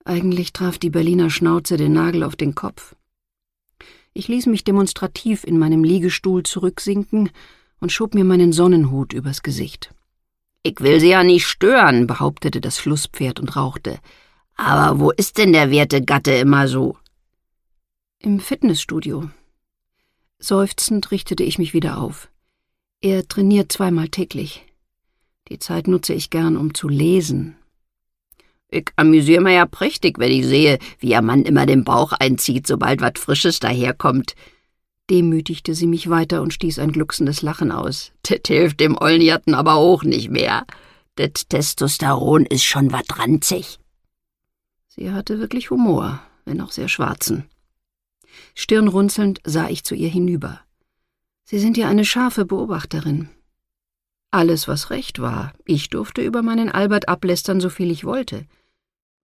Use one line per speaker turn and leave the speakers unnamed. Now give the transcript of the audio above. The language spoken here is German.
Eigentlich traf die Berliner Schnauze den Nagel auf den Kopf. Ich ließ mich demonstrativ in meinem Liegestuhl zurücksinken und schob mir meinen Sonnenhut übers Gesicht.
»Ich will Sie ja nicht stören«, behauptete das Flusspferd und rauchte. »Aber wo ist denn der werte Gatte immer so?«
»Im Fitnessstudio.« Seufzend richtete ich mich wieder auf. Er trainiert 2-mal täglich. Die Zeit nutze ich gern, um zu lesen.
»Ich amüsiere mich ja prächtig, wenn ich sehe, wie Ihr Mann immer den Bauch einzieht, sobald was Frisches daherkommt«,
demütigte sie mich weiter und stieß ein glucksendes Lachen aus.
»Das hilft dem Ollenjatten aber auch nicht mehr. Das Testosteron ist schon was ranzig.«
Sie hatte wirklich Humor, wenn auch sehr schwarzen. Stirnrunzelnd sah ich zu ihr hinüber. Sie sind ja eine scharfe Beobachterin. Alles, was recht war. Ich durfte über meinen Albert ablästern, so viel ich wollte.